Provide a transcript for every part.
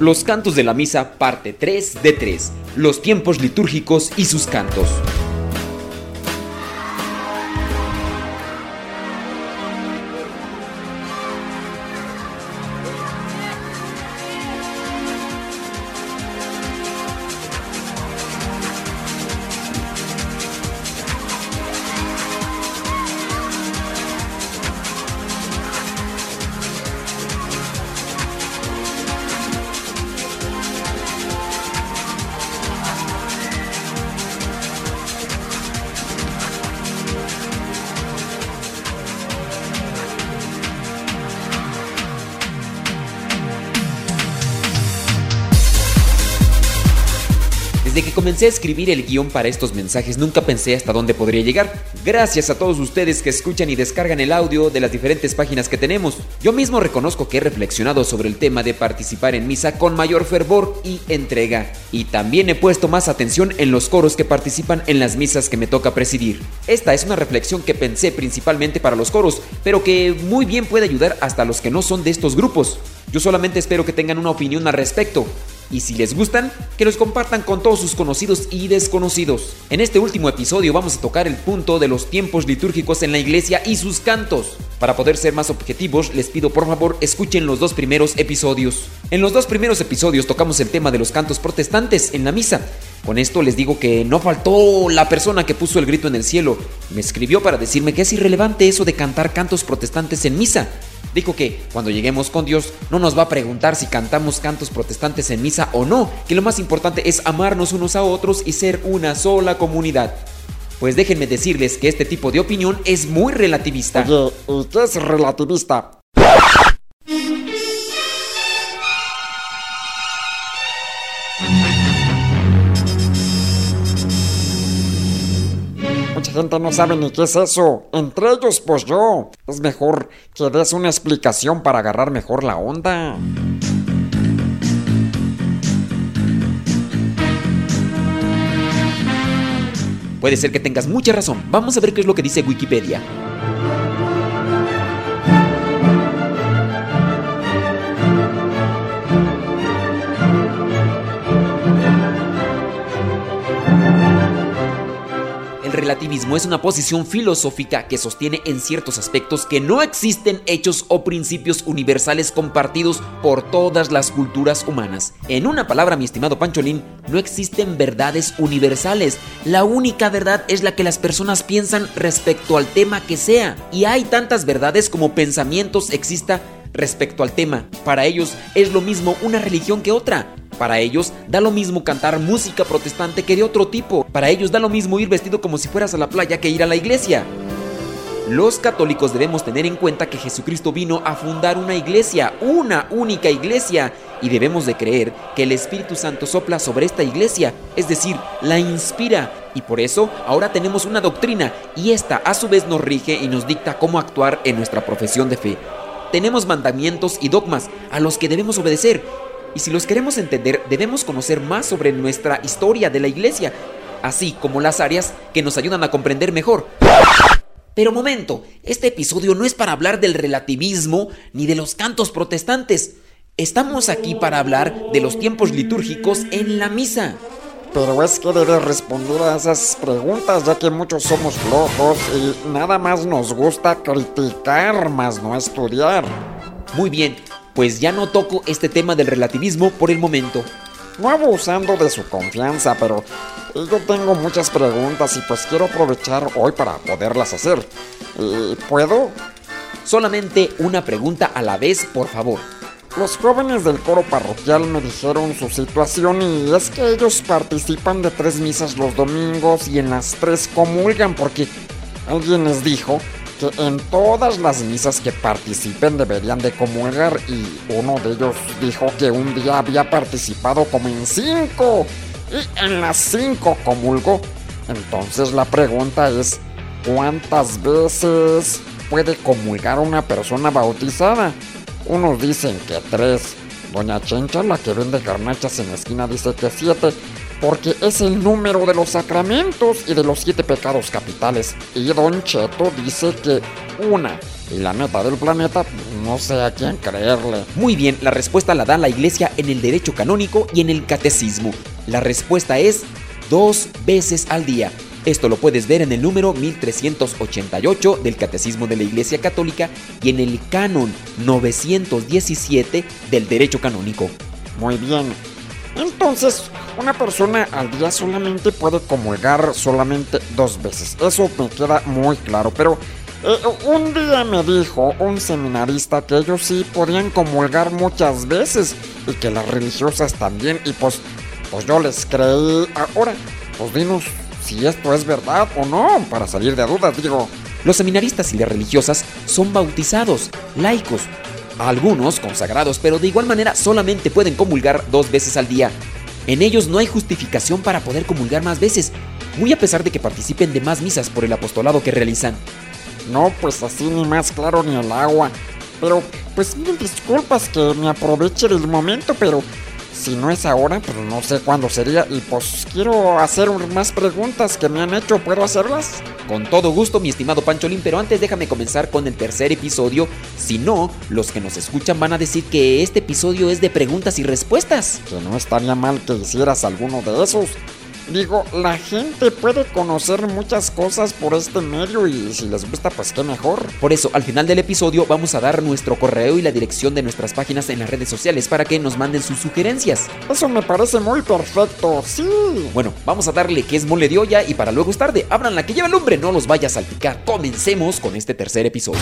Los cantos de la misa, parte 3 de 3. Los tiempos litúrgicos y sus cantos. Desde que comencé a escribir el guión para estos mensajes, nunca pensé hasta dónde podría llegar. Gracias a todos ustedes que escuchan y descargan el audio de las diferentes páginas que tenemos. Yo mismo reconozco que he reflexionado sobre el tema de participar en misa con mayor fervor y entrega. Y también he puesto más atención en los coros que participan en las misas que me toca presidir. Esta es una reflexión que pensé principalmente para los coros, pero que muy bien puede ayudar hasta a los que no son de estos grupos. Yo solamente espero que tengan una opinión al respecto. Y si les gustan, que los compartan con todos sus conocidos y desconocidos. En este último episodio vamos a tocar el punto de los tiempos litúrgicos en la iglesia y sus cantos. Para poder ser más objetivos, les pido por favor escuchen los 2 primeros episodios. En los 2 primeros episodios tocamos el tema de los cantos protestantes en la misa. Con esto les digo que no faltó la persona que puso el grito en el cielo. Me escribió para decirme que es irrelevante eso de cantar cantos protestantes en misa. Dijo que cuando lleguemos con Dios no nos va a preguntar si cantamos cantos protestantes en misa o no, que lo más importante es amarnos unos a otros y ser una sola comunidad. Pues déjenme decirles que este tipo de opinión es muy relativista. Oye, ¿y qué es relativista? Mucha gente no sabe ni qué es eso. Entre ellos, pues yo. Es mejor que des una explicación para agarrar mejor la onda. Puede ser que tengas mucha razón. Vamos a ver qué es lo que dice Wikipedia. El relativismo es una posición filosófica que sostiene en ciertos aspectos que no existen hechos o principios universales compartidos por todas las culturas humanas. En una palabra, mi estimado Pancholín, no existen verdades universales. La única verdad es la que las personas piensan respecto al tema que sea. Y hay tantas verdades como pensamientos exista respecto al tema. Para ellos es lo mismo una religión que otra. Para ellos da lo mismo cantar música protestante que de otro tipo. Para ellos da lo mismo ir vestido como si fueras a la playa que ir a la iglesia. Los católicos debemos tener en cuenta que Jesucristo vino a fundar una iglesia, una única iglesia, y debemos de creer que el Espíritu Santo sopla sobre esta iglesia, es decir, la inspira, y por eso ahora tenemos una doctrina, y esta a su vez nos rige y nos dicta cómo actuar en nuestra profesión de fe. Tenemos mandamientos y dogmas a los que debemos obedecer, y si los queremos entender, debemos conocer más sobre nuestra historia de la iglesia, así como las áreas que nos ayudan a comprender mejor. Pero momento, este episodio no es para hablar del relativismo ni de los cantos protestantes. Estamos aquí para hablar de los tiempos litúrgicos en la misa. Pero es que debes responder a esas preguntas, ya que muchos somos flojos y nada más nos gusta criticar, más no estudiar. Muy bien, pues ya no toco este tema del relativismo por el momento. No abusando de su confianza, pero yo tengo muchas preguntas y pues quiero aprovechar hoy para poderlas hacer. ¿Puedo? Solamente una pregunta a la vez, por favor. Los jóvenes del coro parroquial me dijeron su situación y es que ellos participan de 3 misas los domingos y en las 3 comulgan porque alguien les dijo que en todas las misas que participen deberían de comulgar y uno de ellos dijo que un día había participado como en 5 y en las 5 comulgó. Entonces la pregunta es, ¿cuántas veces puede comulgar una persona bautizada? Unos dicen que 3. Doña Chencha, la que vende garnachas en la esquina, dice que 7, porque es el número de los sacramentos y de los 7 pecados capitales. Y Don Cheto dice que 1. Y la neta del planeta, no sé a quién creerle. Muy bien, la respuesta la da la Iglesia en el derecho canónico y en el catecismo. La respuesta es 2 veces al día. Esto lo puedes ver en el número 1388 del Catecismo de la Iglesia Católica y en el canon 917 del derecho canónico. Muy bien. Entonces, una persona al día solamente puede comulgar solamente 2 veces. Eso me queda muy claro, pero un día me dijo un seminarista que ellos sí podían comulgar muchas veces y que las religiosas también, y pues yo les creí. Ahora, pues dinos si esto es verdad o no, para salir de dudas, digo. Los seminaristas y las religiosas son bautizados, laicos, algunos consagrados, pero de igual manera solamente pueden comulgar 2 veces al día. En ellos no hay justificación para poder comulgar más veces, muy a pesar de que participen de más misas por el apostolado que realizan. No, pues así ni más claro ni el agua. Pero, pues mil disculpas que me aproveche del momento, pero si no es ahora, pues no sé cuándo sería. Y pues quiero hacer más preguntas que me han hecho. ¿Puedo hacerlas? Con todo gusto, mi estimado Pancholín, pero antes déjame comenzar con el tercer episodio. Si no, los que nos escuchan van a decir que este episodio es de preguntas y respuestas. Que no estaría mal que hicieras alguno de esos. Digo, la gente puede conocer muchas cosas por este medio y si les gusta, pues qué mejor. Por eso, al final del episodio vamos a dar nuestro correo y la dirección de nuestras páginas en las redes sociales para que nos manden sus sugerencias. Eso me parece muy perfecto, sí. Bueno, vamos a darle que es mole de olla y para luego es tarde. Abran la que lleva el lumbre, no los vaya a salpicar. Comencemos con este tercer episodio.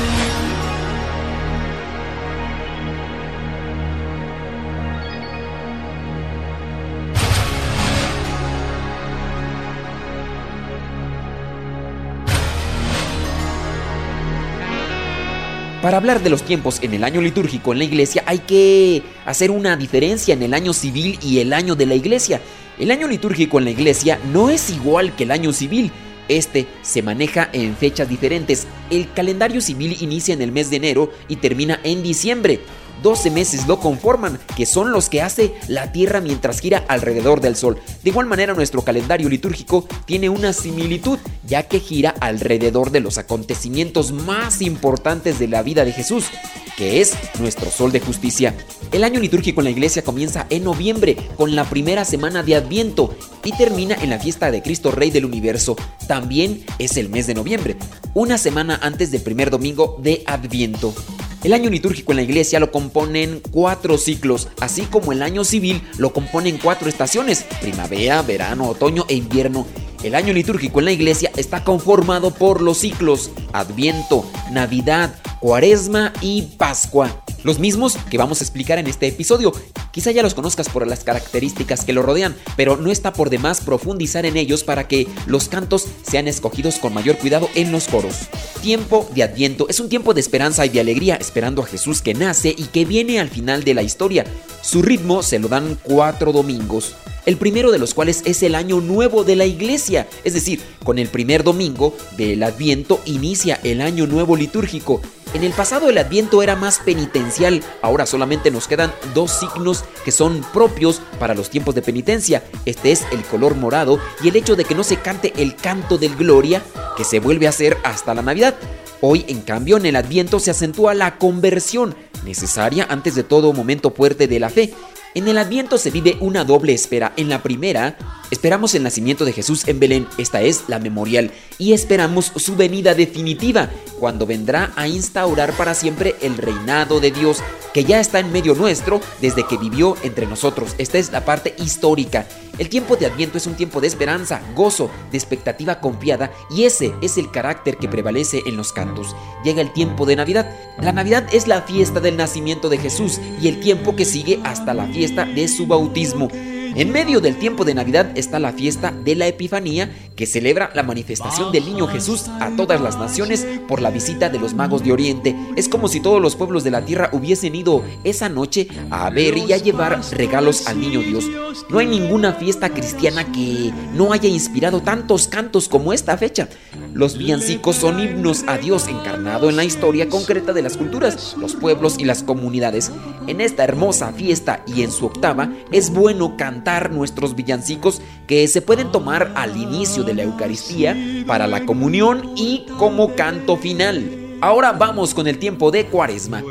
Para hablar de los tiempos en el año litúrgico en la iglesia hay que hacer una diferencia en el año civil y el año de la iglesia. El año litúrgico en la iglesia no es igual que el año civil. Este se maneja en fechas diferentes. El calendario civil inicia en el mes de enero y termina en diciembre. 12 meses lo conforman, que son los que hace la Tierra mientras gira alrededor del Sol. De igual manera, nuestro calendario litúrgico tiene una similitud, ya que gira alrededor de los acontecimientos más importantes de la vida de Jesús, que es nuestro Sol de Justicia. El año litúrgico en la iglesia comienza en noviembre, con la primera semana de Adviento, y termina en la fiesta de Cristo Rey del Universo. También es el mes de noviembre, una semana antes del primer domingo de Adviento. El año litúrgico en la iglesia lo componen 4 ciclos, así como el año civil lo componen 4 estaciones: primavera, verano, otoño e invierno. El año litúrgico en la iglesia está conformado por los ciclos Adviento, Navidad, Cuaresma y Pascua, los mismos que vamos a explicar en este episodio. Quizá ya los conozcas por las características que lo rodean, pero no está por demás profundizar en ellos para que los cantos sean escogidos con mayor cuidado en los coros. Tiempo de Adviento es un tiempo de esperanza y de alegría, esperando a Jesús que nace y que viene al final de la historia. Su ritmo se lo dan 4 domingos, el primero de los cuales es el año nuevo de la iglesia, es decir, con el primer domingo del Adviento inicia el año nuevo litúrgico. En el pasado el Adviento era más penitencial, ahora solamente nos quedan 2 signos que son propios para los tiempos de penitencia. Este es el color morado y el hecho de que no se cante el canto del Gloria, que se vuelve a hacer hasta la Navidad. Hoy, en cambio, en el Adviento se acentúa la conversión, necesaria antes de todo momento fuerte de la fe. En el Adviento se vive una doble espera. En la primera, esperamos el nacimiento de Jesús en Belén, esta es la memorial, y esperamos su venida definitiva, cuando vendrá a instaurar para siempre el reinado de Dios, que ya está en medio nuestro desde que vivió entre nosotros. Esta es la parte histórica. El tiempo de Adviento es un tiempo de esperanza, gozo, de expectativa confiada, y ese es el carácter que prevalece en los cantos. Llega el tiempo de Navidad. La Navidad es la fiesta del nacimiento de Jesús y el tiempo que sigue hasta la fiesta de su bautismo. En medio del tiempo de Navidad está la fiesta de la Epifanía, que celebra la manifestación del niño Jesús a todas las naciones por la visita de los magos de Oriente. Es como si todos los pueblos de la tierra hubiesen ido esa noche a ver y a llevar regalos al niño Dios. No hay ninguna fiesta cristiana que no haya inspirado tantos cantos como esta fecha. Los villancicos son himnos a Dios encarnado en la historia concreta de las culturas, los pueblos y las comunidades. En esta hermosa fiesta y en su octava es bueno cantar nuestros villancicos, que se pueden tomar al inicio de la Eucaristía, para la comunión y como canto final. Ahora vamos con el tiempo de Cuaresma.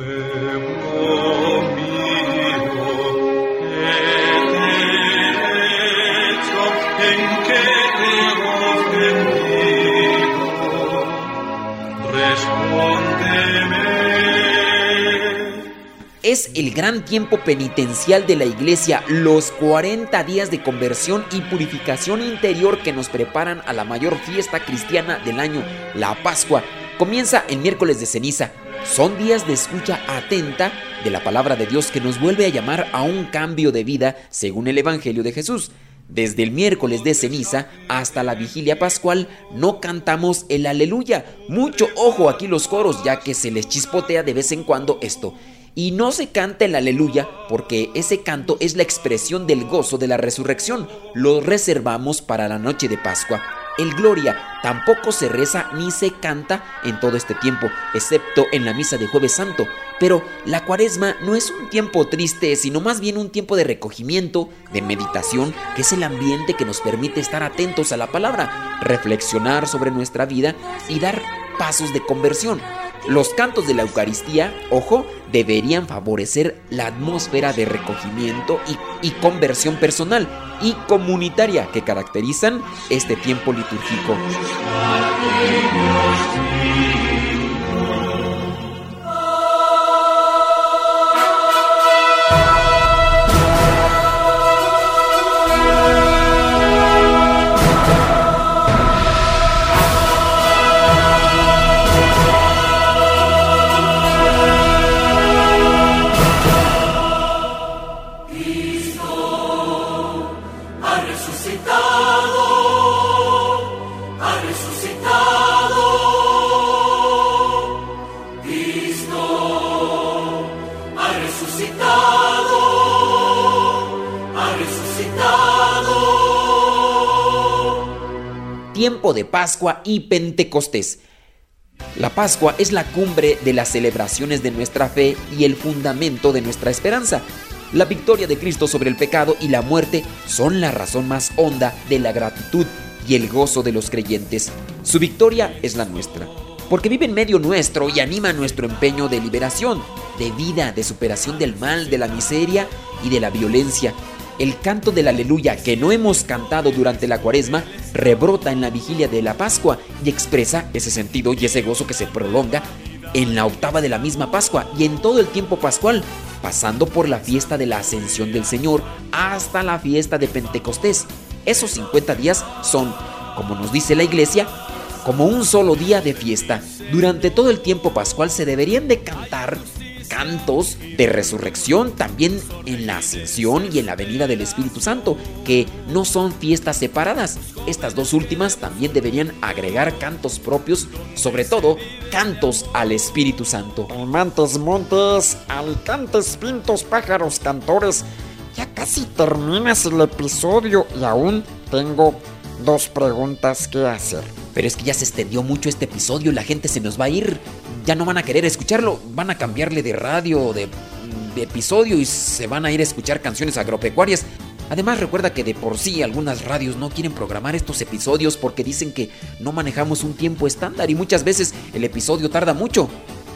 Es el gran tiempo penitencial de la Iglesia, los 40 días de conversión y purificación interior que nos preparan a la mayor fiesta cristiana del año, la Pascua. Comienza el miércoles de ceniza. Son días de escucha atenta de la palabra de Dios que nos vuelve a llamar a un cambio de vida según el Evangelio de Jesús. Desde el miércoles de ceniza hasta la vigilia pascual no cantamos el aleluya. Mucho ojo aquí los coros, ya que se les chispotea de vez en cuando esto. Y no se canta el aleluya porque ese canto es la expresión del gozo de la resurrección. Lo reservamos para la noche de Pascua. El Gloria tampoco se reza ni se canta en todo este tiempo, excepto en la misa de Jueves Santo. Pero la Cuaresma no es un tiempo triste, sino más bien un tiempo de recogimiento, de meditación, que es el ambiente que nos permite estar atentos a la palabra, reflexionar sobre nuestra vida y dar pasos de conversión. Los cantos de la Eucaristía, ojo, deberían favorecer la atmósfera de recogimiento y conversión personal y comunitaria que caracterizan este tiempo litúrgico. Tiempo de Pascua y Pentecostés. La Pascua es la cumbre de las celebraciones de nuestra fe y el fundamento de nuestra esperanza. La victoria de Cristo sobre el pecado y la muerte son la razón más honda de la gratitud y el gozo de los creyentes. Su victoria es la nuestra, porque vive en medio nuestro y anima nuestro empeño de liberación, de vida, de superación del mal, de la miseria y de la violencia. El canto del aleluya que no hemos cantado durante la Cuaresma rebrota en la vigilia de la Pascua y expresa ese sentido y ese gozo que se prolonga en la octava de la misma Pascua y en todo el tiempo pascual, pasando por la fiesta de la Ascensión del Señor hasta la fiesta de Pentecostés. Esos 50 días son, como nos dice la Iglesia, como un solo día de fiesta. Durante todo el tiempo pascual se deberían de cantar cantos de resurrección también en la Ascensión y en la venida del Espíritu Santo, que no son fiestas separadas. Estas dos últimas también deberían agregar cantos propios, sobre todo cantos al Espíritu Santo. Montes, montes, alicantes, pintos, pájaros, cantores. Ya casi terminas el episodio y aún tengo 2 preguntas que hacer. Pero es que ya se extendió mucho este episodio y la gente se nos va a ir. Ya no van a querer escucharlo, van a cambiarle de radio, de episodio y se van a ir a escuchar canciones agropecuarias. Además, recuerda que de por sí algunas radios no quieren programar estos episodios porque dicen que no manejamos un tiempo estándar y muchas veces el episodio tarda mucho.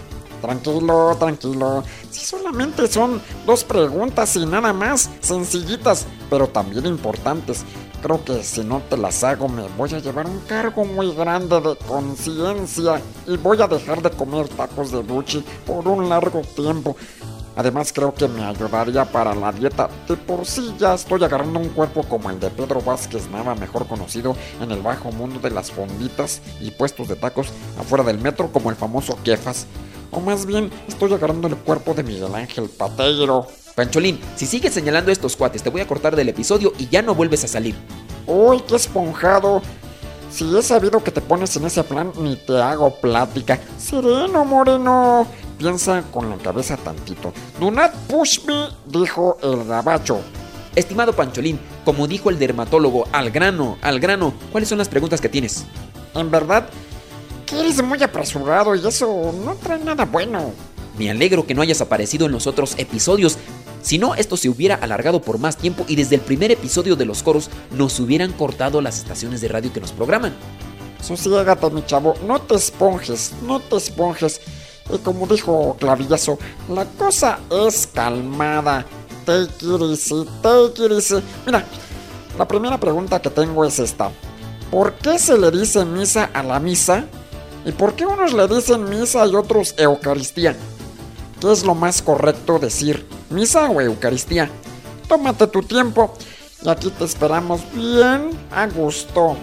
Tranquilo, tranquilo. Si solamente son 2 preguntas y nada más, sencillitas, pero también importantes. Creo que si no te las hago me voy a llevar un cargo muy grande de conciencia y voy a dejar de comer tacos de buchi por un largo tiempo. Además creo que me ayudaría para la dieta. De por sí ya estoy agarrando un cuerpo como el de Pedro Vázquez Nava, mejor conocido en el bajo mundo de las fonditas y puestos de tacos afuera del metro como el famoso Kefas. O más bien, estoy agarrando el cuerpo de Miguel Ángel Pateiro. Pancholín, si sigues señalando a estos cuates, te voy a cortar del episodio y ya no vuelves a salir. ¡Uy, qué esponjado! Si he sabido que te pones en ese plan, ni te hago plática. Sereno, moreno. Piensa con la cabeza tantito. Do not push me, dijo el gabacho. Estimado Pancholín, como dijo el dermatólogo, al grano, ¿cuáles son las preguntas que tienes? En verdad, que eres muy apresurado y eso no trae nada bueno. Me alegro que no hayas aparecido en los otros episodios. Si no, esto se hubiera alargado por más tiempo y desde el primer episodio de los coros nos hubieran cortado las estaciones de radio que nos programan. Sosiégate, mi chavo, no te esponjes. Y como dijo Clavillazo, la cosa es calmada. Take it easy. Mira, la primera pregunta que tengo es esta. ¿Por qué se le dice misa a la misa? ¿Y por qué unos le dicen misa y otros Eucaristía? ¿Qué es lo más correcto decir, misa o Eucaristía? Tómate tu tiempo y aquí te esperamos bien a gusto.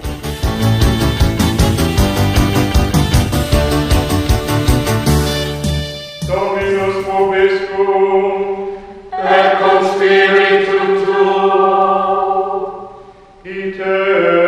Dominus vobiscum, et cum spiritu tuo, ite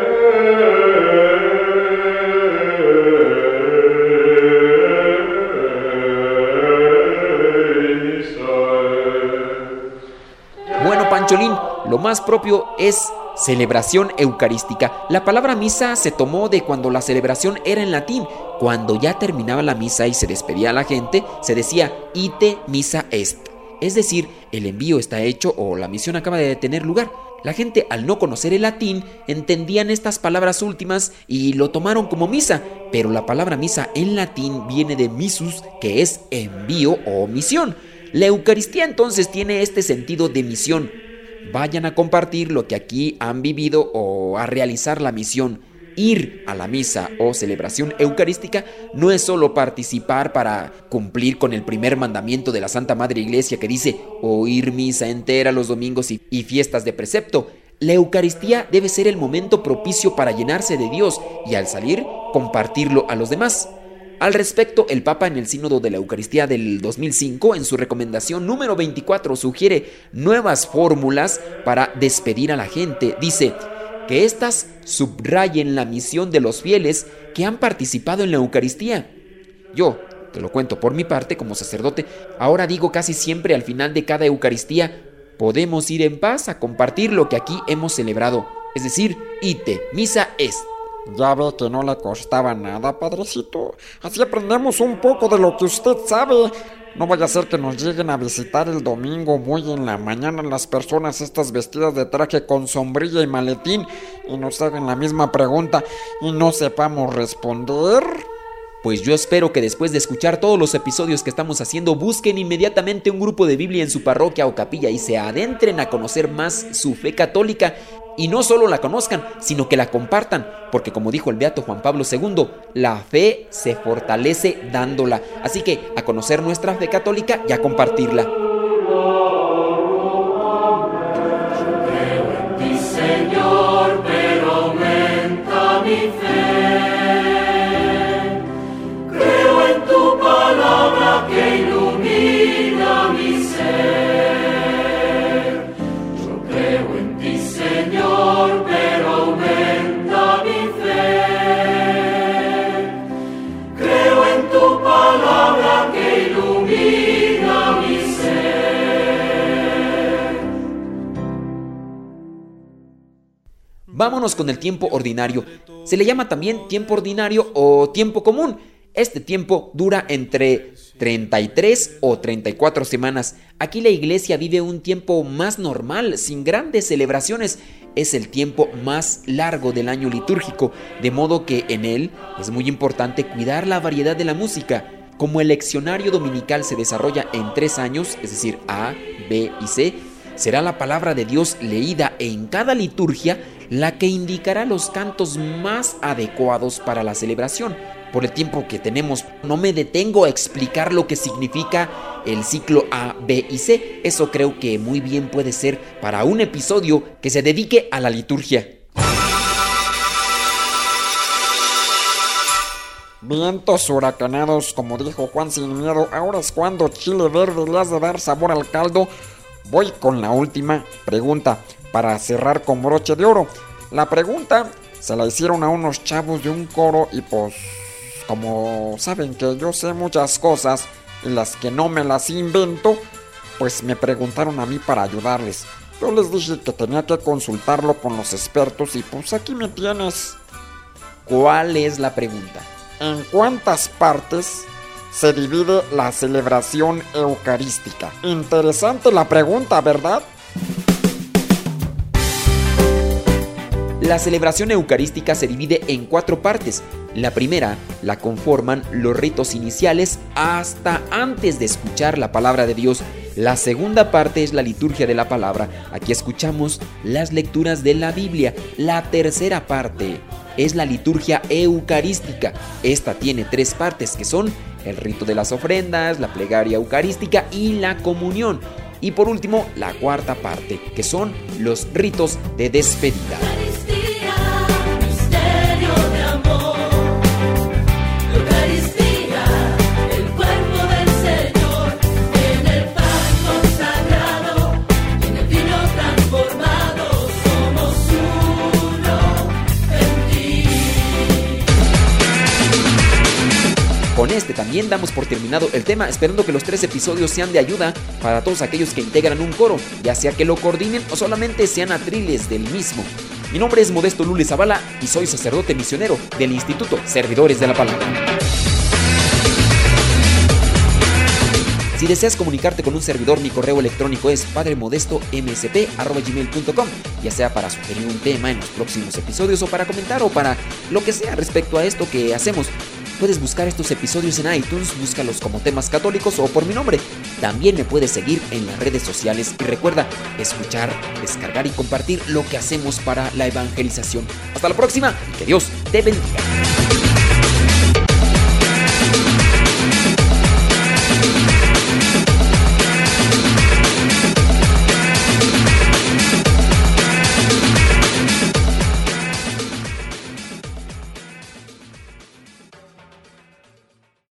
Bueno, Pancholín, lo más propio es celebración eucarística. La palabra misa se tomó de cuando la celebración era en latín. Cuando ya terminaba la misa y se despedía a la gente, se decía ite missa est. Es decir, el envío está hecho o la misión acaba de tener lugar. La gente, al no conocer el latín, entendían estas palabras últimas y lo tomaron como misa. Pero la palabra misa en latín viene de missus, que es envío o misión. La Eucaristía entonces tiene este sentido de misión. Vayan a compartir lo que aquí han vivido o a realizar la misión. Ir a la misa o celebración eucarística no es solo participar para cumplir con el primer mandamiento de la Santa Madre Iglesia que dice oír misa entera los domingos y fiestas de precepto. La Eucaristía debe ser el momento propicio para llenarse de Dios y al salir compartirlo a los demás. Al respecto, el Papa en el Sínodo de la Eucaristía del 2005, en su recomendación número 24, sugiere nuevas fórmulas para despedir a la gente. Dice que éstas subrayen la misión de los fieles que han participado en la Eucaristía. Yo, te lo cuento por mi parte como sacerdote, ahora digo casi siempre al final de cada Eucaristía, podemos ir en paz a compartir lo que aquí hemos celebrado, es decir, ite missa est. Ya ve que no le costaba nada, padrecito. Así aprendemos un poco de lo que usted sabe. No vaya a ser que nos lleguen a visitar el domingo muy en la mañana las personas estas vestidas de traje con sombrilla y maletín y nos hagan la misma pregunta y no sepamos responder. Pues yo espero que después de escuchar todos los episodios que estamos haciendo, busquen inmediatamente un grupo de Biblia en su parroquia o capilla y se adentren a conocer más su fe católica. Y no solo la conozcan, sino que la compartan, porque como dijo el beato Juan Pablo II, la fe se fortalece dándola. Así que a conocer nuestra fe católica y a compartirla. Creo en ti, Señor, pero aumenta mi fe. Creo en tu palabra que ilumina mi ser. Yo creo en ti, Señor, pero aumenta mi fe. Creo en tu palabra que ilumina mi ser. Vámonos con el tiempo ordinario. Se le llama también tiempo ordinario o tiempo común. Este tiempo dura entre 33 o 34 semanas. Aquí la iglesia vive un tiempo más normal, sin grandes celebraciones. Es el tiempo más largo del año litúrgico, de modo que en él es muy importante cuidar la variedad de la música. Como el leccionario dominical se desarrolla en 3 años, es decir, A, B y C, será la palabra de Dios leída en cada liturgia la que indicará los cantos más adecuados para la celebración. Por el tiempo que tenemos, no me detengo a explicar lo que significa el ciclo A, B y C. Eso creo que muy bien puede ser para un episodio que se dedique a la liturgia. Vientos huracanados, como dijo Juan Sin Miedo, ahora es cuando chile verde le has de dar sabor al caldo. Voy con la última pregunta para cerrar con broche de oro. La pregunta se la hicieron a unos chavos de un coro y pues como saben que yo sé muchas cosas y las que no me las invento, pues me preguntaron a mí para ayudarles. Yo les dije que tenía que consultarlo con los expertos y pues aquí me tienes. ¿Cuál es la pregunta? ¿En cuántas partes se divide la celebración eucarística? Interesante la pregunta, ¿verdad? La celebración eucarística se divide en 4 partes. La primera la conforman los ritos iniciales hasta antes de escuchar la palabra de Dios. La segunda parte es la liturgia de la palabra. Aquí escuchamos las lecturas de la Biblia. La tercera parte es la liturgia eucarística. Esta tiene 3 partes que son el rito de las ofrendas, la plegaria eucarística y la comunión. Y por último, la cuarta parte, que son los ritos de despedida. Con este también damos por terminado el tema, esperando que los 3 episodios sean de ayuda para todos aquellos que integran un coro, ya sea que lo coordinen o solamente sean atriles del mismo. Mi nombre es Modesto Lule Zavala y soy sacerdote misionero del Instituto Servidores de la Palabra. Si deseas comunicarte con un servidor, mi correo electrónico es padremodestomsp@gmail.com, ya sea para sugerir un tema en los próximos episodios o para comentar o para lo que sea respecto a esto que hacemos. Puedes buscar estos episodios en iTunes, búscalos como Temas Católicos o por mi nombre. También me puedes seguir en las redes sociales y recuerda escuchar, descargar y compartir lo que hacemos para la evangelización. Hasta la próxima y que Dios te bendiga.